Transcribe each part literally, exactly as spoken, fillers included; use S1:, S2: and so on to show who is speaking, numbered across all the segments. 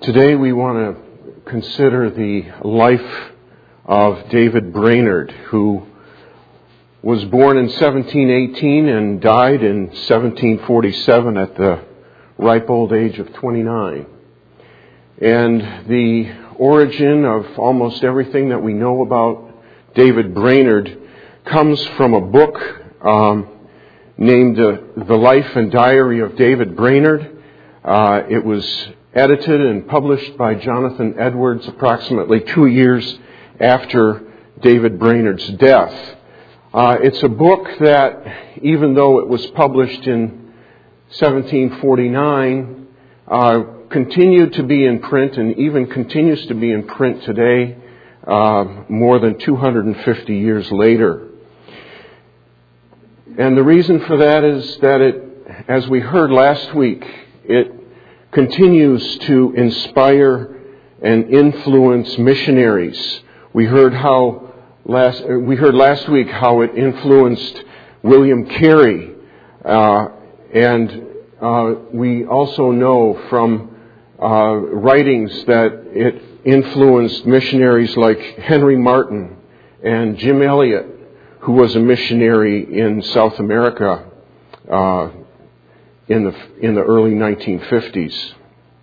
S1: Today we want to consider the life of David Brainerd, who was born in seventeen eighteen and died in seventeen forty-seven at the ripe old age of twenty-nine. And the origin of almost everything that we know about David Brainerd comes from a book um, named uh, The Life and Diary of David Brainerd. Uh, it was edited and published by Jonathan Edwards approximately two years after David Brainerd's death. Uh, it's a book that, even though it was published in seventeen forty-nine, uh, continued to be in print and even continues to be in print today, uh, more than two hundred fifty years later. And the reason for that is that it, as we heard last week, it continues to inspire and influence missionaries. We heard how last we heard last week how it influenced William Carey, uh, and uh, we also know from uh, writings that it influenced missionaries like Henry Martyn and Jim Elliot, who was a missionary in South America uh, in the in the early nineteen fifties.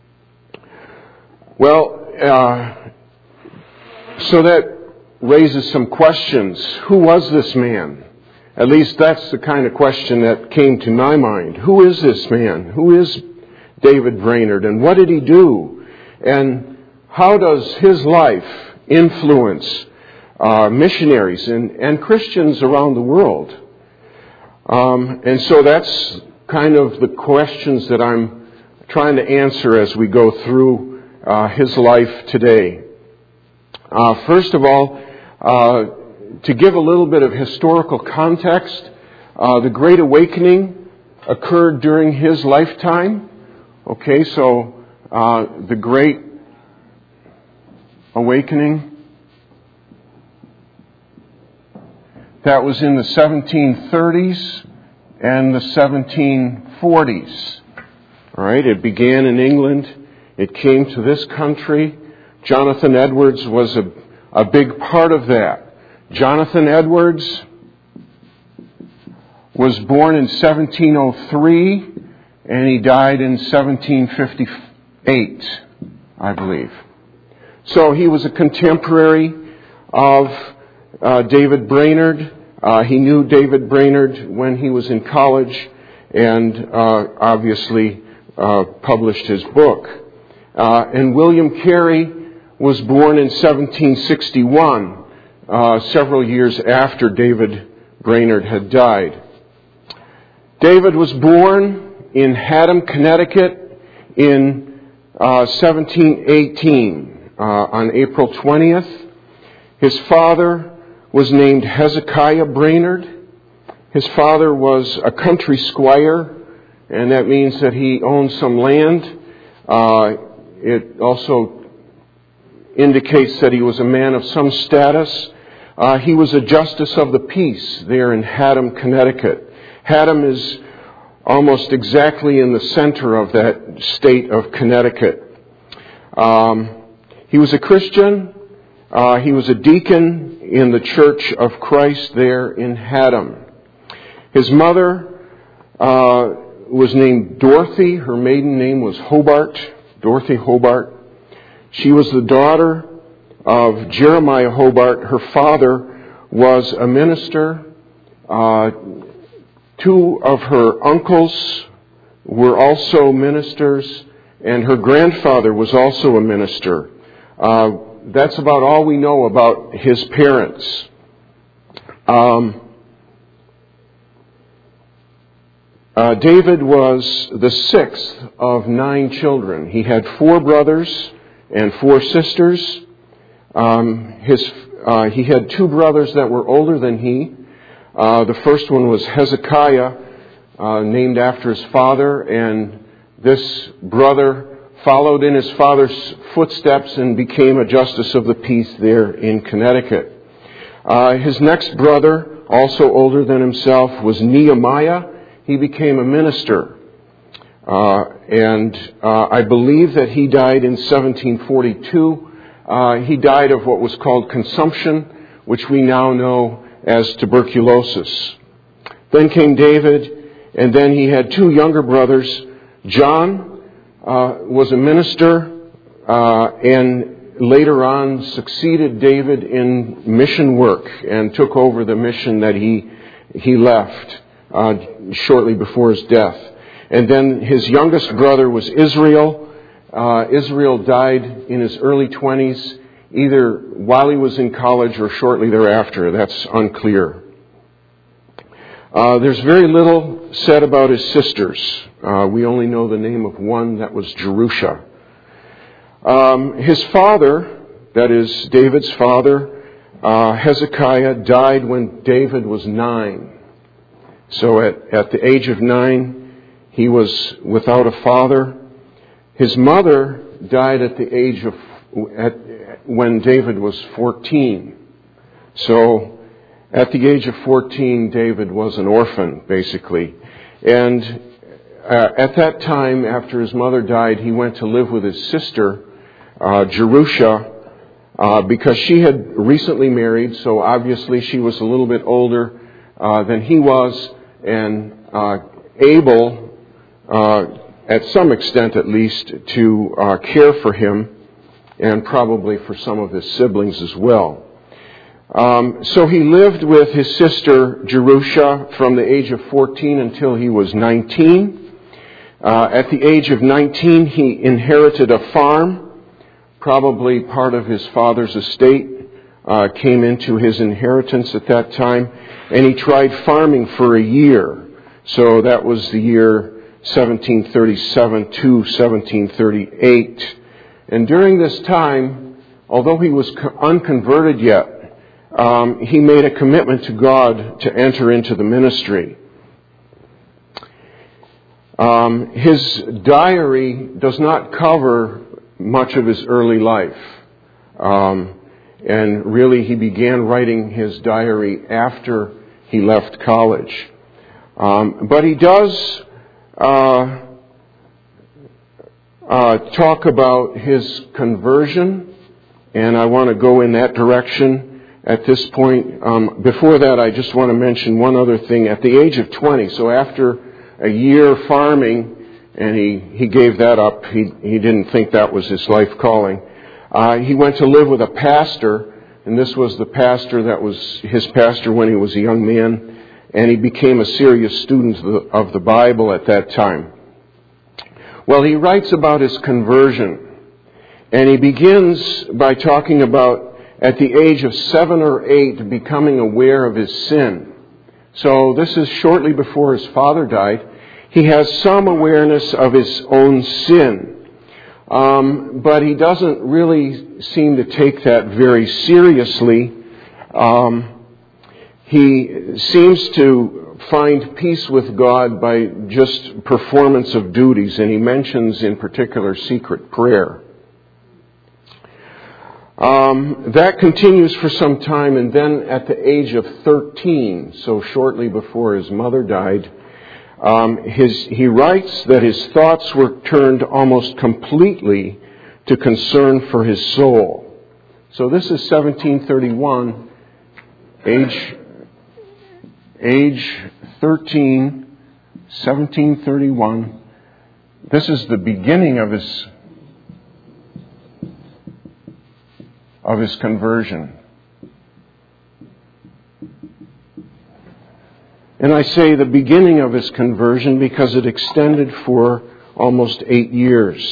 S1: Well, uh, so that raises some questions. Who was this man? At least that's the kind of question that came to my mind. Who is this man? Who is David Brainerd? And what did he do? And how does his life influence uh, missionaries and, and Christians around the world? Um, and so that's kind of the questions that I'm trying to answer as we go through uh, his life today. Uh, first of all, uh, to give a little bit of historical context, uh, the Great Awakening occurred during his lifetime. Okay, so uh, the Great Awakening, that was in the seventeen thirties and the seventeen forties. All right, it began in England. It came to this country. Jonathan Edwards was a, a big part of that. Jonathan Edwards was born in seventeen oh three and he died in seventeen fifty-eight, I believe. So he was a contemporary of uh, David Brainerd. Uh, he knew David Brainerd when he was in college and uh, obviously uh, published his book. Uh, and William Carey was born in seventeen sixty-one, uh, several years after David Brainerd had died. David was born in Haddam, Connecticut in uh, seventeen eighteen, uh, on April twentieth. His father was named Hezekiah Brainerd. His father was a country squire, and that means that he owned some land. Uh, it also indicates that he was a man of some status. Uh, he was a justice of the peace there in Haddam, Connecticut. Haddam is almost exactly in the center of that state of Connecticut. Um, he was a Christian. Uh, he was a deacon in the Church of Christ there in Haddam. His mother uh, was named Dorothy. Her maiden name was Hobart, Dorothy Hobart. She was the daughter of Jeremiah Hobart. Her father was a minister. Uh, two of her uncles were also ministers, and her grandfather was also a minister. Uh, that's about all we know about his parents. Um, uh, David was the sixth of nine children. He had four brothers and four sisters. Um, his, uh, he had two brothers that were older than he. Uh, the first one was Hezekiah, uh, named after his father, and this brother followed in his father's footsteps and became a justice of the peace there in Connecticut. Uh, his next brother, also older than himself, was Nehemiah. He became a minister. Uh, and uh, I believe that he died in seventeen forty-two. Uh, he died of what was called consumption, which we now know as tuberculosis. Then came David, and then he had two younger brothers. John uh, was a minister, uh, and later on succeeded David in mission work and took over the mission that he he left uh, shortly before his death. And then his youngest brother was Israel. Uh, Israel died in his early twenties, either while he was in college or shortly thereafter. That's unclear. Uh, there's very little said about his sisters. Uh, we only know the name of one, that was Jerusha. Um, his father, that is David's father, uh, Hezekiah, died when David was nine. So at, at the age of nine, he was without a father. His mother died at the age of, at, when David was fourteen. So at the age of fourteen, David was an orphan, basically. And uh, at that time, after his mother died, he went to live with his sister, uh, Jerusha, uh, because she had recently married, so obviously she was a little bit older uh, than he was, and uh, able, uh, at some extent at least, to uh, care for him, and probably for some of his siblings as well. Um, so he lived with his sister Jerusha from the age of fourteen until he was nineteen. Uh, at the age of nineteen, he inherited a farm. Probably part of his father's estate uh, came into his inheritance at that time. And he tried farming for a year. So that was the year seventeen thirty-seven to seventeen thirty-eight. And during this time, although he was unconverted yet, Um, he made a commitment to God to enter into the ministry. Um, his diary does not cover much of his early life. Um, and really he began writing his diary after he left college. Um, but he does uh, uh, talk about his conversion, and I want to go in that direction. At this point, um, before that, I just want to mention one other thing. At the age of twenty, so after a year farming, and he, he gave that up, he, he didn't think that was his life calling, uh, he went to live with a pastor, and this was the pastor that was his pastor when he was a young man, and he became a serious student of the, of the Bible at that time. Well, he writes about his conversion, and he begins by talking about at the age of seven or eight, becoming aware of his sin. So this is shortly before his father died. He has some awareness of his own sin. Um, but he doesn't really seem to take that very seriously. Um, he seems to find peace with God by just performance of duties, and he mentions in particular secret prayer. Um, that continues for some time, and then at the age of thirteen, so shortly before his mother died, um, his, he writes that his thoughts were turned almost completely to concern for his soul. So this is seventeen thirty-one, age, age thirteen, seventeen thirty-one. This is the beginning of his of his conversion. And I say the beginning of his conversion because it extended for almost eight years.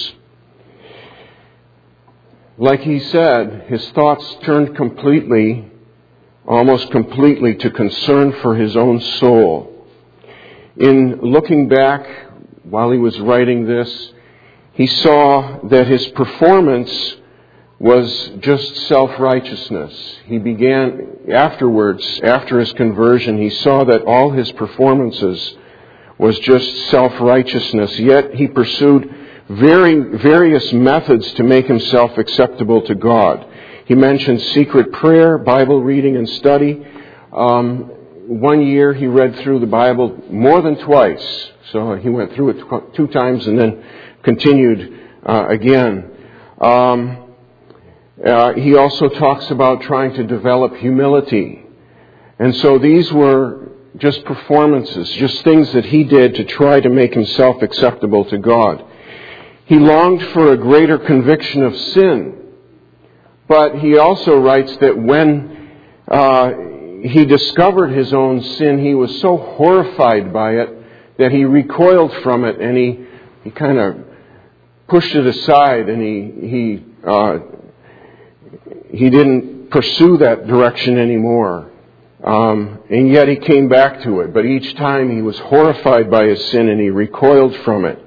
S1: Like he said, his thoughts turned completely, almost completely, to concern for his own soul. In looking back, while he was writing this, he saw that his performance was just self-righteousness. He began, afterwards, after his conversion, he saw that all his performances was just self-righteousness. Yet he pursued very various methods to make himself acceptable to God. He mentioned secret prayer, Bible reading and study, um, one year he read through the Bible more than twice. So he went through it two times and then continued uh, again. Um, uh, he also talks about trying to develop humility. And so these were just performances, just things that he did to try to make himself acceptable to God. He longed for a greater conviction of sin. But he also writes that when uh, he discovered his own sin, he was so horrified by it that he recoiled from it, and he, he kind of pushed it aside, and he he uh, he didn't pursue that direction anymore. Um, and yet he came back to it. But each time he was horrified by his sin, and he recoiled from it.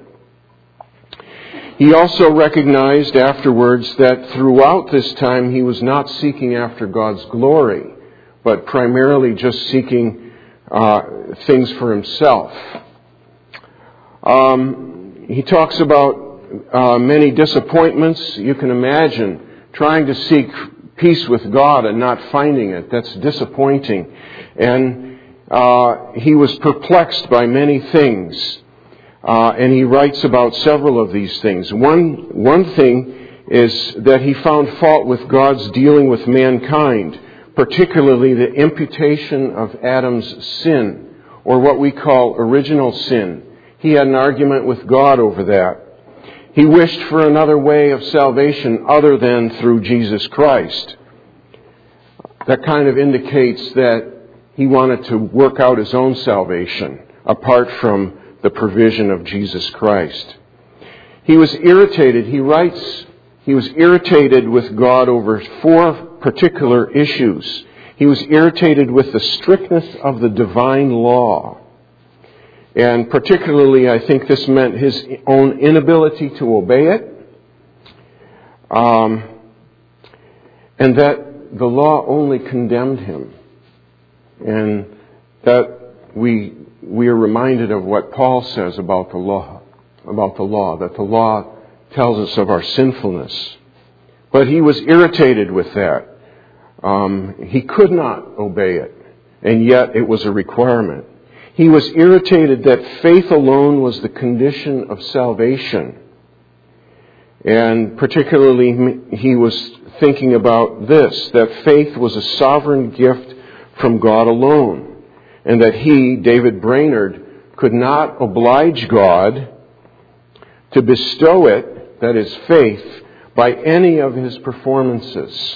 S1: He also recognized afterwards that throughout this time he was not seeking after God's glory, but primarily just seeking uh, things for himself. Um, he talks about uh, many disappointments. You can imagine trying to seek peace with God and not finding it. That's disappointing. And uh, he was perplexed by many things. Uh, and he writes about several of these things. One, one thing is that he found fault with God's dealing with mankind, particularly the imputation of Adam's sin, or what we call original sin. He had an argument with God over that. He wished for another way of salvation other than through Jesus Christ. That kind of indicates that he wanted to work out his own salvation apart from the provision of Jesus Christ. He was irritated. He writes, he was irritated with God over four particular issues. He was irritated with the strictness of the divine law. And particularly, I think this meant his own inability to obey it. Um, and that the law only condemned him. And that we we are reminded of what Paul says about the law, about the law, that the law tells us of our sinfulness. But he was irritated with that. Um, he could not obey it, and yet it was a requirement. He was irritated that faith alone was the condition of salvation. And particularly he was thinking about this, that faith was a sovereign gift from God alone, and that he, David Brainerd, could not oblige God to bestow it, that is faith, by any of his performances.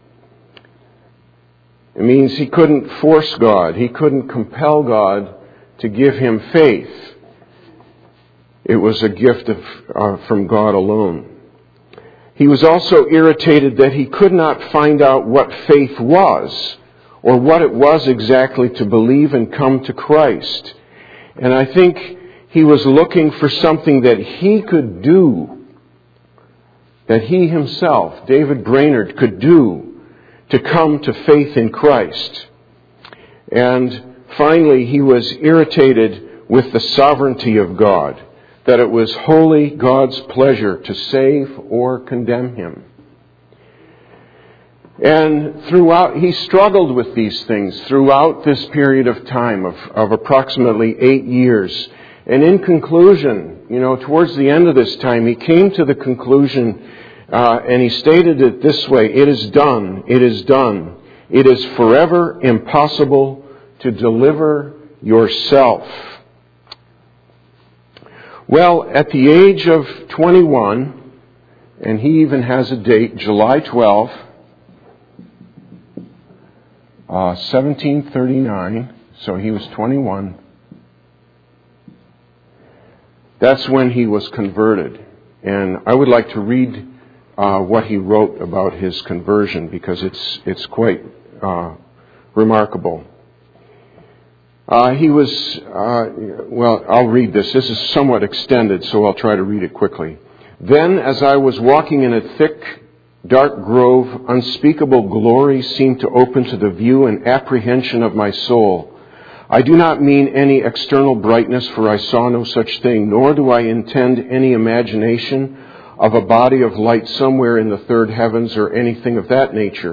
S1: It means he couldn't force God. He couldn't compel God to give him faith. It was a gift of, uh, from God alone. He was also irritated that he could not find out what faith was, or what it was exactly to believe and come to Christ. And I think he was looking for something that he could do, that he himself, David Brainerd, could do to come to faith in Christ. And finally, he was irritated with the sovereignty of God, that it was wholly God's pleasure to save or condemn him. And throughout, he struggled with these things throughout this period of time of, of approximately eight years. And in conclusion, you know, towards the end of this time, he came to the conclusion, uh, and he stated it this way: "It is done, it is done. It is forever impossible to deliver yourself." Well, at the age of twenty-one, and he even has a date, July twelfth, uh, seventeen thirty-nine, so he was twenty-one. That's when he was converted. And I would like to read uh, what he wrote about his conversion, because it's it's quite uh, remarkable. Uh, he was, uh, well, I'll read this. This is somewhat extended, so I'll try to read it quickly. "Then, as I was walking in a thick, dark grove, unspeakable glory seemed to open to the view and apprehension of my soul. I do not mean any external brightness, for I saw no such thing, nor do I intend any imagination of a body of light somewhere in the third heavens or anything of that nature.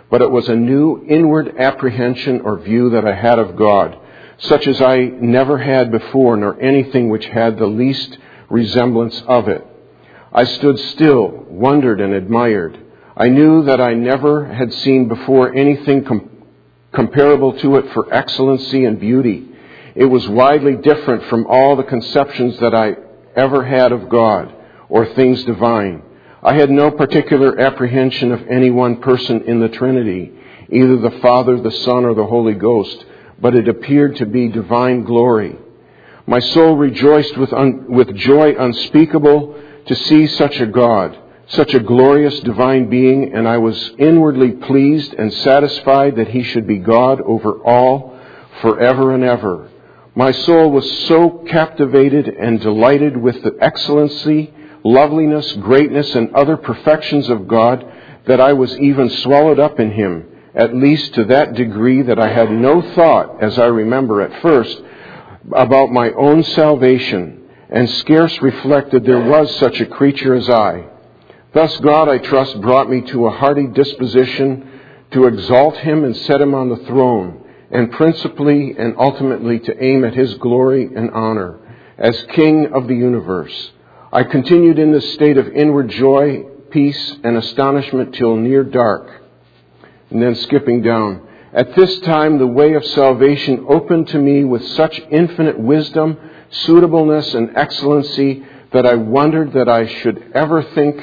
S1: but it was a new inward apprehension or view that I had of God, such as I never had before, nor anything which had the least resemblance of it. I stood still, wondered, and admired. I knew that I never had seen before anything com- comparable to it for excellency and beauty. It was widely different from all the conceptions that I ever had of God or things divine. I had no particular apprehension of any one person in the Trinity, either the Father, the Son, or the Holy Ghost, but it appeared to be divine glory. My soul rejoiced with, un- with joy unspeakable to see such a God, such a glorious divine being, and I was inwardly pleased and satisfied that He should be God over all, forever and ever. My soul was so captivated and delighted with the excellency, loveliness, greatness, and other perfections of God that I was even swallowed up in Him, at least to that degree that I had no thought, as I remember at first, about my own salvation, and scarce reflected there was such a creature as I. Thus God, I trust, brought me to a hearty disposition to exalt Him and set Him on the throne, and principally and ultimately to aim at His glory and honor as King of the universe. I continued in this state of inward joy, peace, and astonishment till near dark. And then skipping down. At this time, the way of salvation opened to me with such infinite wisdom, suitableness, and excellency that I wondered that I should ever think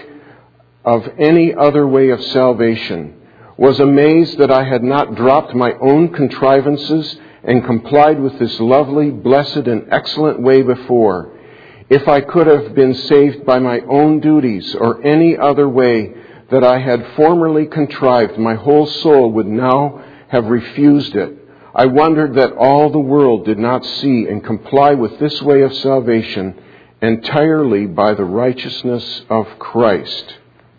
S1: of any other way of salvation, was amazed that I had not dropped my own contrivances and complied with this lovely, blessed, and excellent way before. If I could have been saved by my own duties or any other way that I had formerly contrived, my whole soul would now have refused it. I wondered that all the world did not see and comply with this way of salvation entirely by the righteousness of Christ.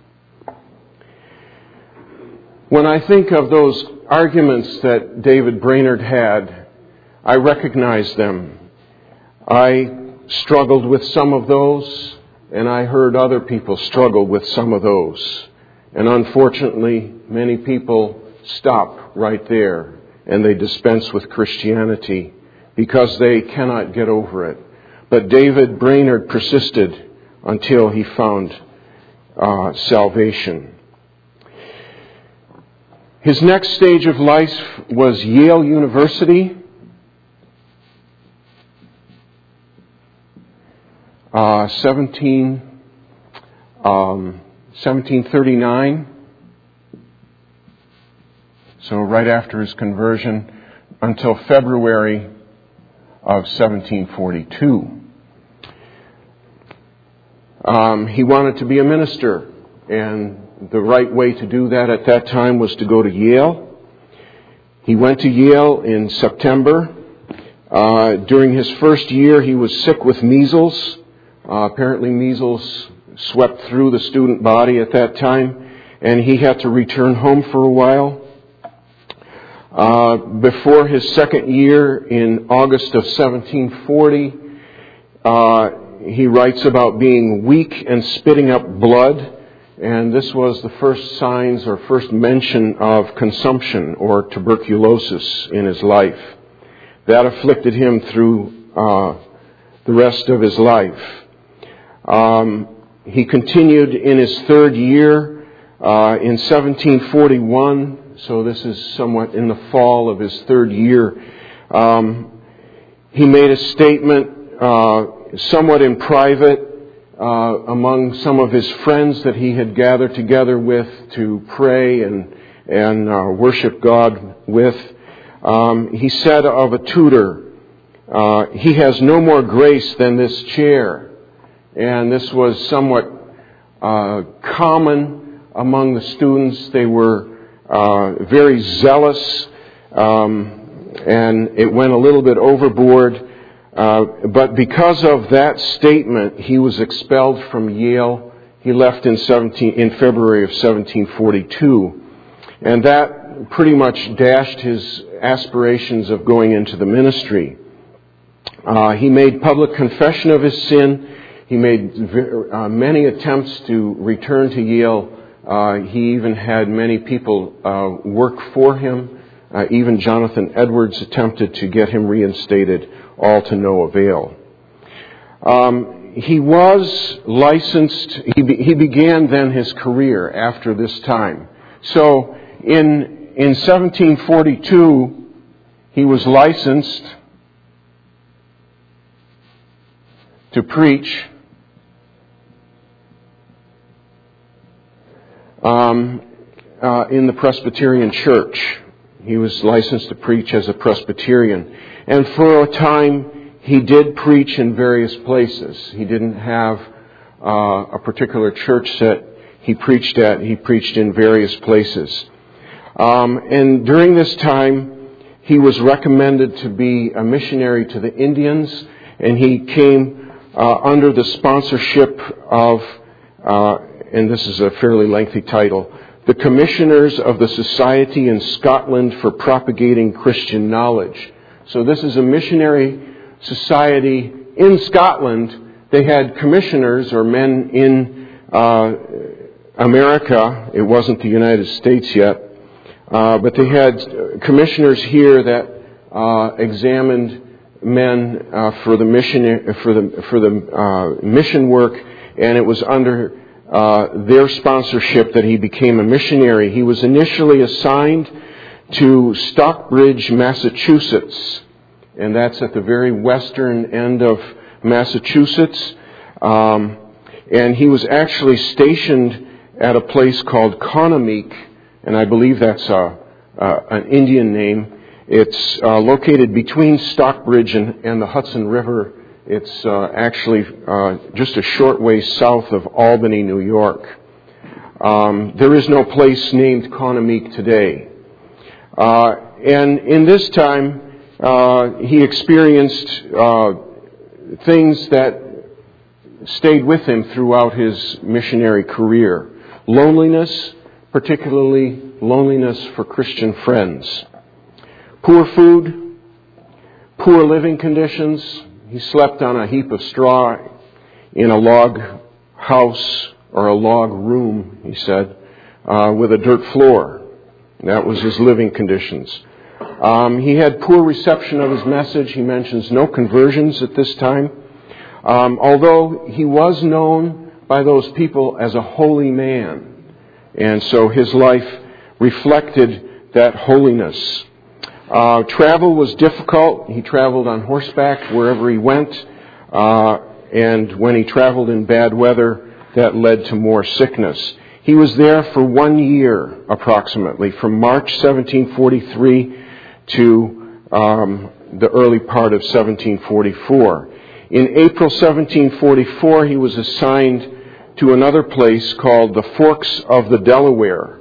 S1: When I think of those arguments that David Brainerd had, I recognize them. I struggled with some of those, and I heard other people struggle with some of those. And unfortunately, many people stop right there and they dispense with Christianity because they cannot get over it. But David Brainerd persisted until he found uh, salvation. His next stage of life was Yale University. Uh, seventeen, um, seventeen thirty-nine, so right after his conversion, until February of seventeen forty-two. Um, he wanted to be a minister, and the right way to do that at that time was to go to Yale. He went to Yale in September. Uh, during his first year, he was sick with measles. Uh, apparently measles swept through the student body at that time, and he had to return home for a while. Uh, before his second year, in August of seventeen forty, uh, he writes about being weak and spitting up blood, and this was the first signs or first mention of consumption or tuberculosis in his life. That afflicted him through uh, the rest of his life. Um, he continued in his third year uh, in seventeen forty-one, so this is somewhat in the fall of his third year. Um, he made a statement uh, somewhat in private uh, among some of his friends that he had gathered together with to pray and, and uh, worship God with. Um, he said of a tutor, uh, he has no more grace than this chair. And this was somewhat uh, common among the students. They were uh, very zealous, um, and it went a little bit overboard. Uh, but because of that statement, he was expelled from Yale. He left in seventeen in February of seventeen forty-two, and that pretty much dashed his aspirations of going into the ministry. Uh, he made public confession of his sin. He made uh, many attempts to return to Yale Uh, he even had many people uh, work for him. Uh, even Jonathan Edwards attempted to get him reinstated, all to no avail. Um, he was licensed. He, be, he began then his career after this time. So in in seventeen forty-two, he was licensed to preach. Um, uh, in the Presbyterian Church. He was licensed to preach as a Presbyterian. And for a time, he did preach in various places. He didn't have uh, a particular church that he preached at. He preached in various places. Um, and during this time, he was recommended to be a missionary to the Indians, and he came uh, under the sponsorship of, uh, and this is a fairly lengthy title, the Commissioners of the Society in Scotland for Propagating Christian Knowledge. So this is a missionary society in Scotland. They had commissioners or men in uh, America. It wasn't the United States yet. Uh, but they had commissioners here that uh, examined men uh, for the mission for the for the uh, mission work, and it was under uh, their sponsorship that he became a missionary. He was initially assigned to Stockbridge, Massachusetts, and that's at the very western end of Massachusetts. Um, and he was actually stationed at a place called Conomeek, and I believe that's a, uh, an Indian name. It's uh, located between Stockbridge and, and the Hudson River. It's uh, actually uh, just a short way south of Albany, New York. Um, there is no place named Conomeek today. Uh, and in this time, uh, he experienced uh, things that stayed with him throughout his missionary career. Loneliness, particularly loneliness for Christian friends. Poor food, poor living conditions. He slept on a heap of straw in a log house or a log room, he said, uh, with a dirt floor. That was his living conditions. Um, he had poor reception of his message. He mentions no conversions at this time. Um, although he was known by those people as a holy man. And so his life reflected that holiness. Uh, travel was difficult. He traveled on horseback wherever he went. Uh, and when he traveled in bad weather, that led to more sickness. He was there for one year, approximately, from March seventeen forty-three to um, the early part of seventeen forty-four. In April seventeen forty-four, he was assigned to another place called the Forks of the Delaware.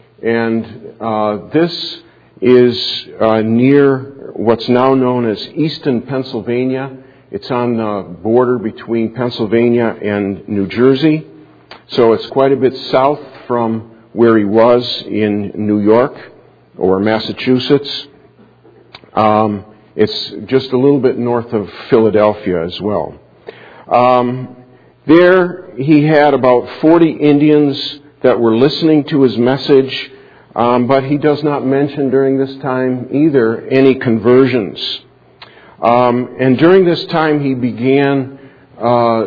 S1: And uh, this is uh, near what's now known as Easton, Pennsylvania. It's on the border between Pennsylvania and New Jersey. So it's quite a bit south from where he was in New York or Massachusetts. Um, it's just a little bit north of Philadelphia as well. Um, there he had about forty Indians that were listening to his message, um, but he does not mention during this time either any conversions. Um, and during this time he began uh,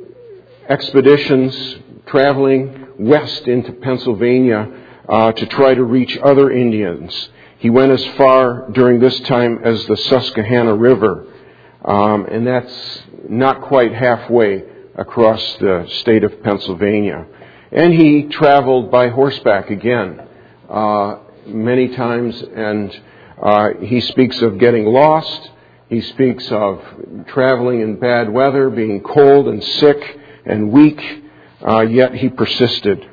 S1: expeditions traveling west into Pennsylvania uh, to try to reach other Indians. He went as far during this time as the Susquehanna River, um, and that's not quite halfway across the state of Pennsylvania. And he traveled by horseback again uh, many times, and uh, he speaks of getting lost. He speaks of traveling in bad weather, being cold and sick and weak, uh, yet he persisted.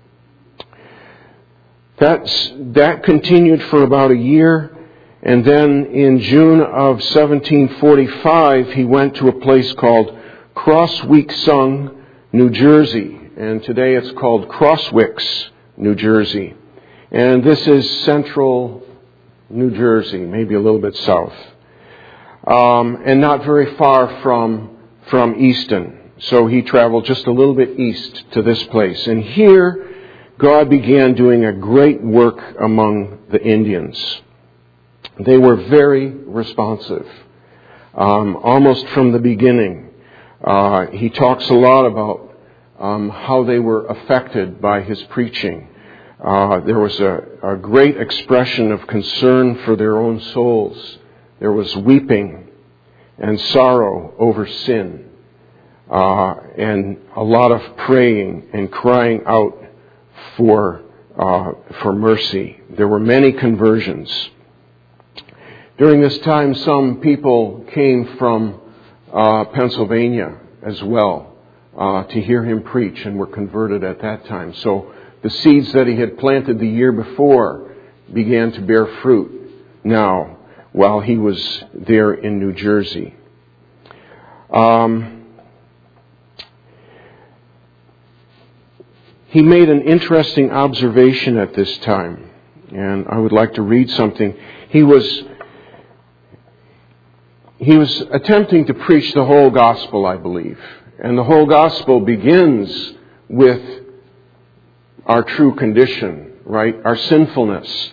S1: That's, that continued for about a year, and then in June of seventeen forty-five, he went to a place called Crossweaksung, New Jersey, and today it's called Crosswicks, New Jersey. And this is central New Jersey, maybe a little bit south, um, and not very far from, from Easton. So he traveled just a little bit east to this place. And here, God began doing a great work among the Indians. They were very responsive, um, almost from the beginning. Uh, he talks a lot about um, how they were affected by his preaching. Uh, there was a, a great expression of concern for their own souls. There was weeping and sorrow over sin, uh, and a lot of praying and crying out for uh, for mercy. There were many conversions. During this time, some people came from uh, Pennsylvania as well uh, to hear him preach and were converted at that time. So the seeds that he had planted the year before began to bear fruit now while he was there in New Jersey. Um, he made an interesting observation at this time, and I would like to read something. He was he was attempting to preach the whole gospel, I believe, and the whole gospel begins with our true condition, right? Our sinfulness.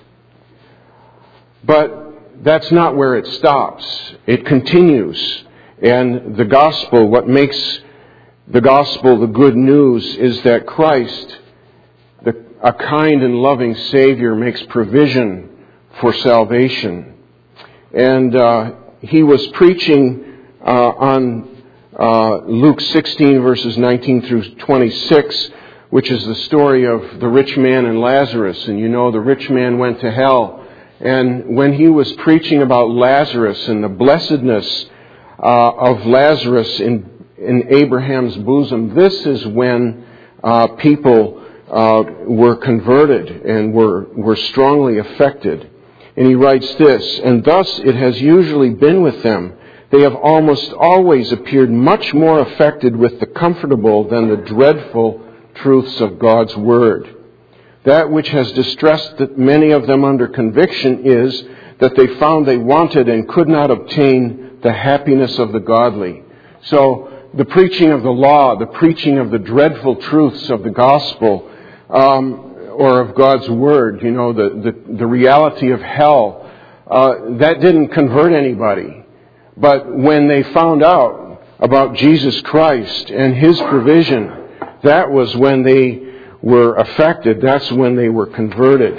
S1: But that's not where it stops. It continues. And the gospel, what makes the gospel the good news is that Christ, the, a kind and loving Savior, makes provision for salvation. And uh, he was preaching uh, on uh, Luke sixteen, verses nineteen through twenty-six, which is the story of the rich man and Lazarus. And you know, the rich man went to hell. And when he was preaching about Lazarus and the blessedness uh, of Lazarus in, in Abraham's bosom, this is when uh, people uh, were converted and were, were strongly affected. And he writes this, "And thus it has usually been with them. They have almost always appeared much more affected with the comfortable than the dreadful truths of God's Word. That which has distressed many of them under conviction is that they found they wanted and could not obtain the happiness of the godly." So the preaching of the law, the preaching of the dreadful truths of the gospel, um, or of God's Word, you know, the, the, the reality of hell, uh, that didn't convert anybody. But when they found out about Jesus Christ and His provision, that was when they were affected. That's when they were converted.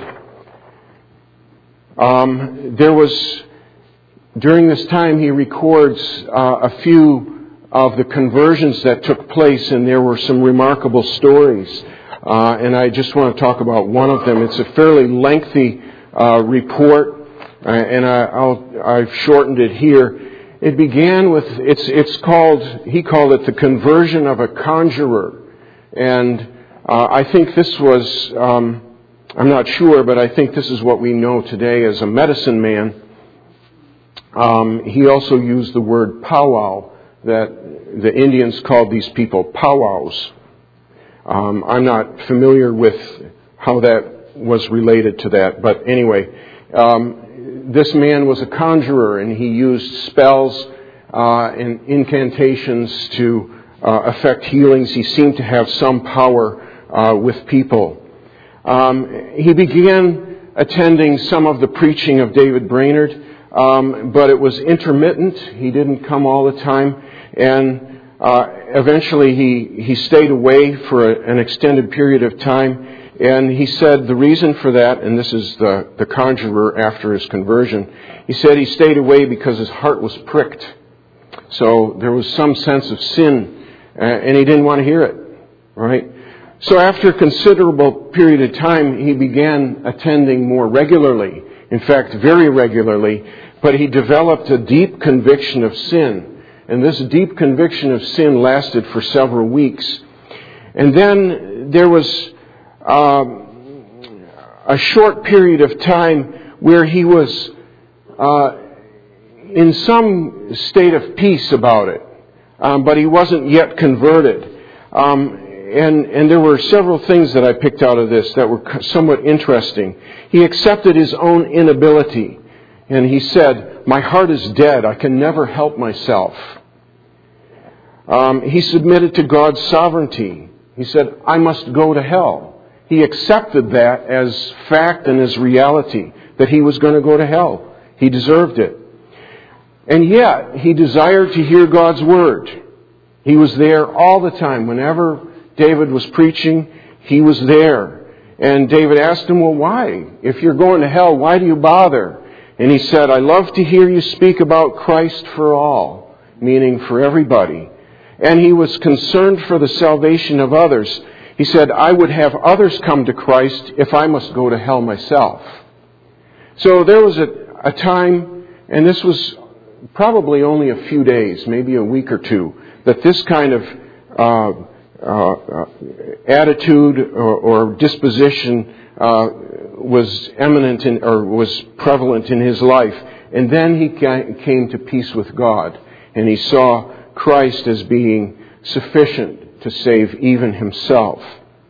S1: Um, there was, during this time, he records uh, a few of the conversions that took place, and there were some remarkable stories. Uh, and I just want to talk about one of them. It's a fairly lengthy uh, report, uh, and I, I'll, I've shortened it here. It began with, it's, it's called, he called it the conversion of a conjurer. And uh, I think this was, um, I'm not sure, but I think this is what we know today as a medicine man. Um, he also used the word powwow, that the Indians called these people powwows. Um, I'm not familiar with how that was related to that, but anyway, um, this man was a conjurer, and he used spells uh, and incantations to uh, effect healings. He seemed to have some power uh, with people. Um, he began attending some of the preaching of David Brainerd, um, but it was intermittent. He didn't come all the time, and uh, eventually he, he stayed away for a, an extended period of time. And he said the reason for that, and this is the, the conjurer after his conversion, he said he stayed away because his heart was pricked. So there was some sense of sin, uh, and he didn't want to hear it, right? So after a considerable period of time, he began attending more regularly, in fact, very regularly, but he developed a deep conviction of sin. And this deep conviction of sin lasted for several weeks. And then there was um, a short period of time where he was uh, in some state of peace about it, um, but he wasn't yet converted. Um, and, and there were several things that I picked out of this that were somewhat interesting. He accepted his own inability, and he said, "My heart is dead. I can never help myself." Um, he submitted to God's sovereignty. He said, "I must go to hell." He accepted that as fact and as reality, that he was going to go to hell. He deserved it. And yet, he desired to hear God's Word. He was there all the time. Whenever David was preaching, he was there. And David asked him, well, why? If you're going to hell, why do you bother? And he said, I love to hear you speak about Christ for all, meaning for everybody. And he was concerned for the salvation of others. He said, I would have others come to Christ if I must go to hell myself. So there was a, a time, and this was probably only a few days, maybe a week or two, that this kind of uh, uh, uh, attitude or, or disposition uh, was eminent in, or was prevalent in his life. And then he came to peace with God, and he saw Christ as being sufficient to save even himself.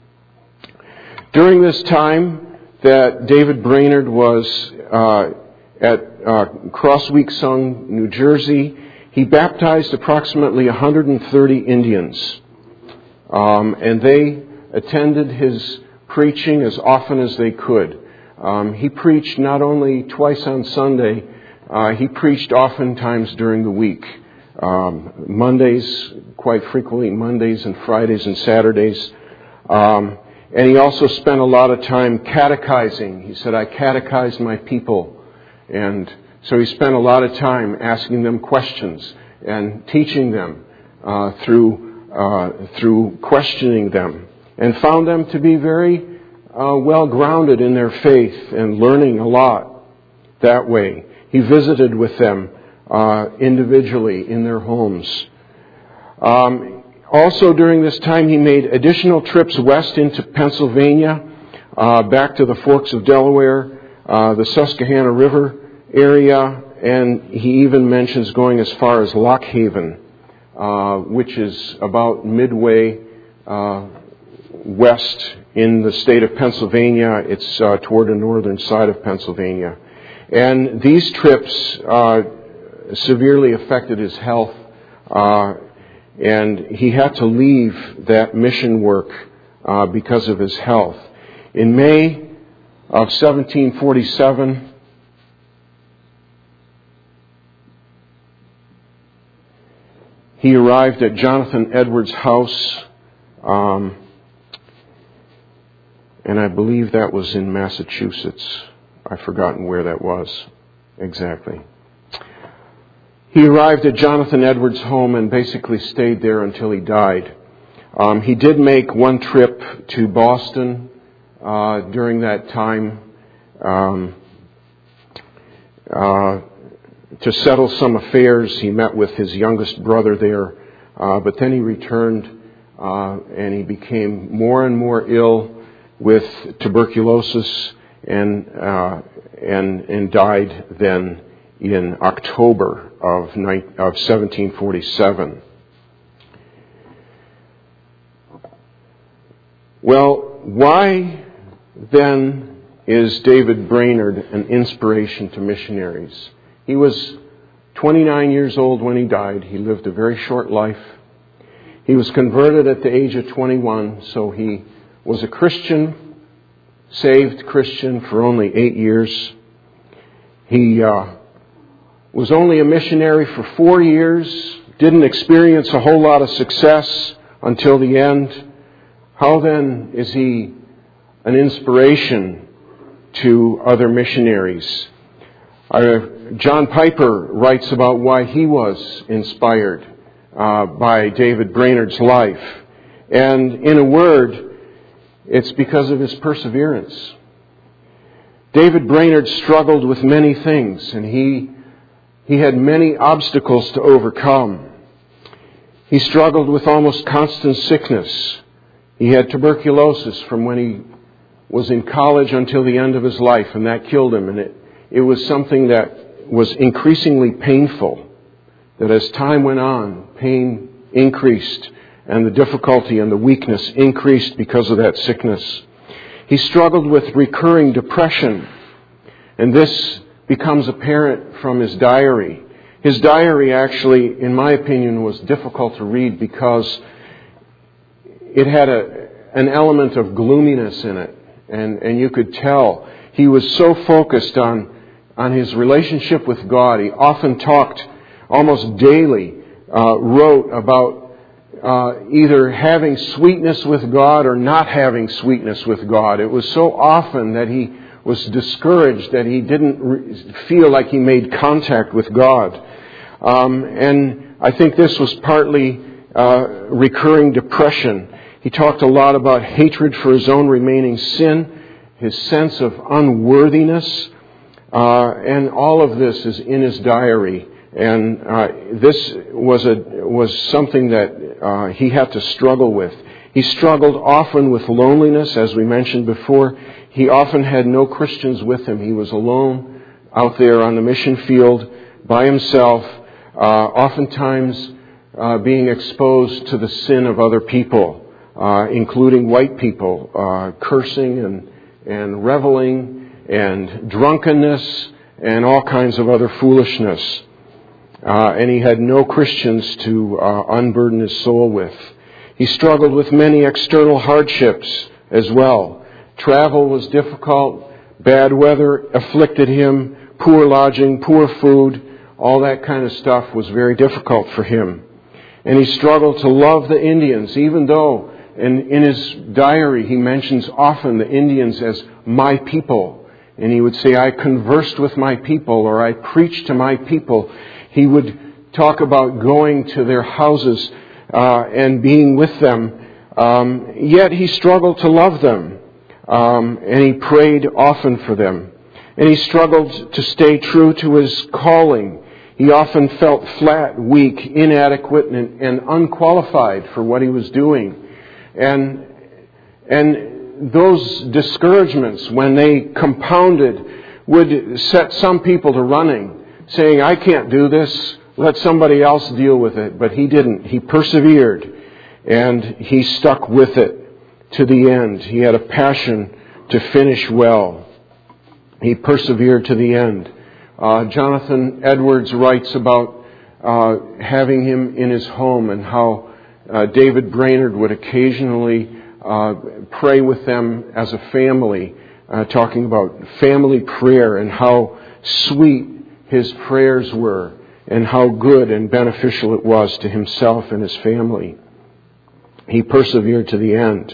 S1: During this time that David Brainerd was uh, at uh, Crossweek-Sung, New Jersey, he baptized approximately one hundred thirty Indians. Um, and they attended his preaching as often as they could. Um, he preached not only twice on Sunday, uh, he preached oftentimes during the week. Um, Mondays, quite frequently Mondays and Fridays and Saturdays. Um, and he also spent a lot of time catechizing. He said, I catechized my people. And so he spent a lot of time asking them questions and teaching them uh, through uh, through questioning them, and found them to be very uh, well grounded in their faith and learning a lot that way. He visited with them uh, individually in their homes. Um, also during this time, he made additional trips west into Pennsylvania, uh, back to the Forks of Delaware, uh, the Susquehanna River area, and he even mentions going as far as Lock Haven, uh, which is about midway uh, west in the state of Pennsylvania. It's uh, toward the northern side of Pennsylvania. And these trips uh, severely affected his health, uh, and he had to leave that mission work uh, because of his health. In May of seventeen forty-seven, he arrived at Jonathan Edwards' house, um, and I believe that was in Massachusetts. I've forgotten where that was exactly. He arrived at Jonathan Edwards' home and basically stayed there until he died. Um, he did make one trip to Boston uh, during that time um, uh, to settle some affairs. He met with his youngest brother there, uh, but then he returned uh, and he became more and more ill with tuberculosis and uh, and and died then in October of, of seventeen forty-seven. Well, why then is David Brainerd an inspiration to missionaries? He was twenty-nine years old when he died. He lived a very short life. He was converted at the age of twenty-one, so he was a Christian, saved Christian for only eight years. He uh, was only a missionary for four years, didn't experience a whole lot of success until the end. How then is he an inspiration to other missionaries? Uh, John Piper writes about why he was inspired uh, by David Brainerd's life. And in a word, it's because of his perseverance. David Brainerd struggled with many things, and he he had many obstacles to overcome. He struggled with almost constant sickness. He had tuberculosis from when he was in college until the end of his life, and that killed him. And it, it was something that was increasingly painful, that as time went on, pain increased, and the difficulty and the weakness increased because of that sickness. He struggled with recurring depression, and this becomes apparent from his diary. His diary actually, in my opinion, was difficult to read because it had a an element of gloominess in it. And, and you could tell he was so focused on, on his relationship with God. He often talked almost daily, uh, wrote about uh, either having sweetness with God or not having sweetness with God. It was so often that he was discouraged that he didn't re- feel like he made contact with God. Um, and I think this was partly uh, recurring depression. He talked a lot about hatred for his own remaining sin, his sense of unworthiness, uh, and all of this is in his diary. And uh, this was a was something that uh, he had to struggle with. He struggled often with loneliness, as we mentioned before. He often had no Christians with him. He was alone out there on the mission field by himself, uh, oftentimes uh, being exposed to the sin of other people, uh, including white people, uh, cursing and, and reveling and drunkenness and all kinds of other foolishness. Uh, and he had no Christians to uh, unburden his soul with. He struggled with many external hardships as well. Travel was difficult. Bad weather afflicted him. Poor lodging, poor food, all that kind of stuff was very difficult for him. And he struggled to love the Indians, even though in, in his diary he mentions often the Indians as my people. And he would say, I conversed with my people, or I preached to my people. He would talk about going to their houses uh, and being with them. Um, yet he struggled to love them. Um, and he prayed often for them. And he struggled to stay true to his calling. He often felt flat, weak, inadequate, and, and unqualified for what he was doing. And, and those discouragements, when they compounded, would set some people to running, saying, I can't do this, let somebody else deal with it. But he didn't. He persevered, and he stuck with it to the end. He had a passion to finish well. He persevered to the end. Uh, Jonathan Edwards writes about uh, having him in his home and how uh, David Brainerd would occasionally uh, pray with them as a family, uh, talking about family prayer and how sweet his prayers were and how good and beneficial it was to himself and his family. He persevered to the end.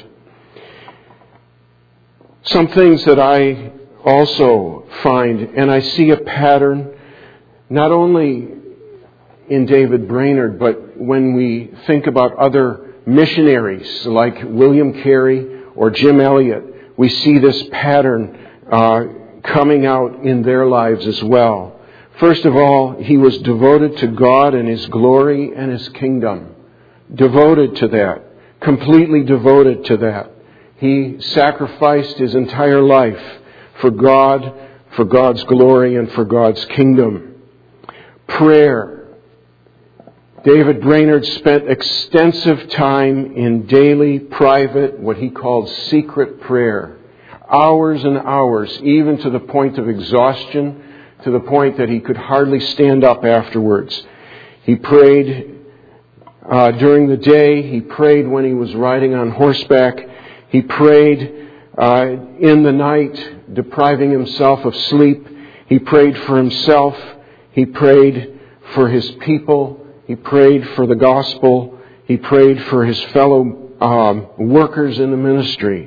S1: Some things that I also find, and I see a pattern, not only in David Brainerd, but when we think about other missionaries like William Carey or Jim Elliot, we see this pattern uh, coming out in their lives as well. First of all, he was devoted to God and His glory and His kingdom. Devoted to that. Completely devoted to that. He sacrificed his entire life for God, for God's glory, and for God's kingdom. Prayer. David Brainerd spent extensive time in daily, private, what he called secret prayer. Hours and hours, even to the point of exhaustion, to the point that he could hardly stand up afterwards. He prayed uh, during the day. He prayed when he was riding on horseback. He prayed uh, in the night, depriving himself of sleep. He prayed for himself. He prayed for his people. He prayed for the gospel. He prayed for his fellow um, workers in the ministry.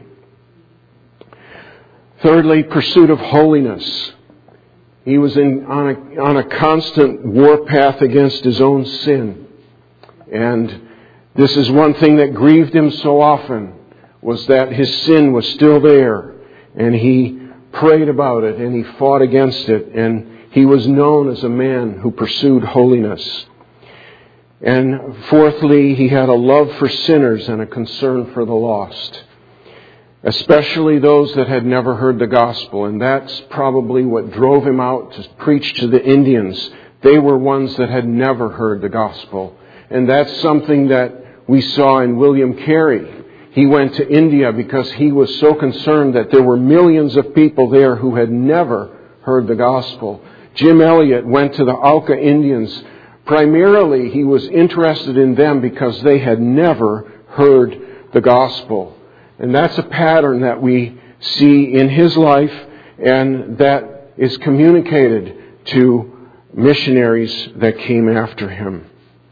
S1: Thirdly, pursuit of holiness. He was in, on, a, on a constant warpath against his own sin. And this is one thing that grieved him so often, was that his sin was still there, and he prayed about it, and he fought against it, and he was known as a man who pursued holiness. And fourthly, he had a love for sinners and a concern for the lost, especially those that had never heard the gospel, and that's probably what drove him out to preach to the Indians. They were ones that had never heard the gospel, and that's something that we saw in William Carey. He went to India because he was so concerned that there were millions of people there who had never heard the gospel. Jim Elliot went to the Auca Indians. Primarily, he was interested in them because they had never heard the gospel. And that's a pattern that we see in his life and that is communicated to missionaries that came after him.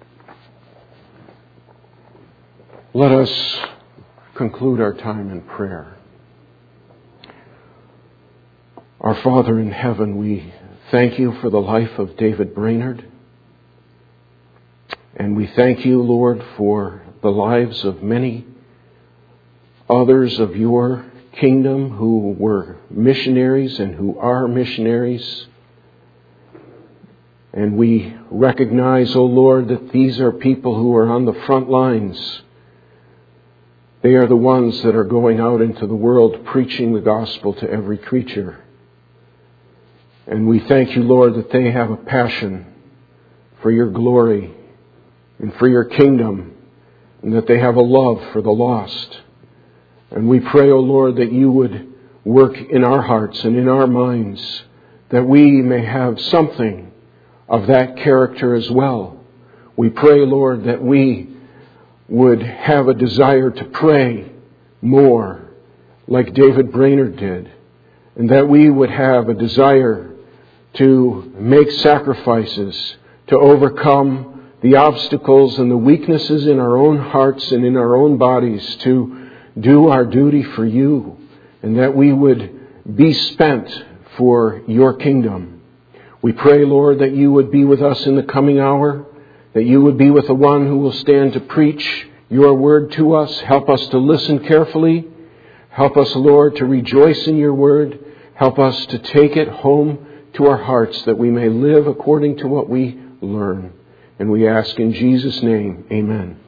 S1: Let us conclude our time in prayer. Our Father in heaven, we thank you for the life of David Brainerd. And we thank you, Lord, for the lives of many others of your kingdom who were missionaries and who are missionaries. And we recognize, O Lord, that these are people who are on the front lines. They are the ones that are going out into the world preaching the gospel to every creature. And we thank you, Lord, that they have a passion for your glory and for your kingdom, and that they have a love for the lost. And we pray, O Lord, that you would work in our hearts and in our minds, that we may have something of that character as well. We pray, Lord, that we would have a desire to pray more like David Brainerd did, and that we would have a desire to make sacrifices to overcome the obstacles and the weaknesses in our own hearts and in our own bodies to do our duty for you, and that we would be spent for your kingdom. We pray, Lord, that you would be with us in the coming hour, that you would be with the one who will stand to preach your word to us. Help us to listen carefully. Help us, Lord, to rejoice in your word. Help us to take it home to our hearts, that we may live according to what we learn. And we ask in Jesus' name, amen.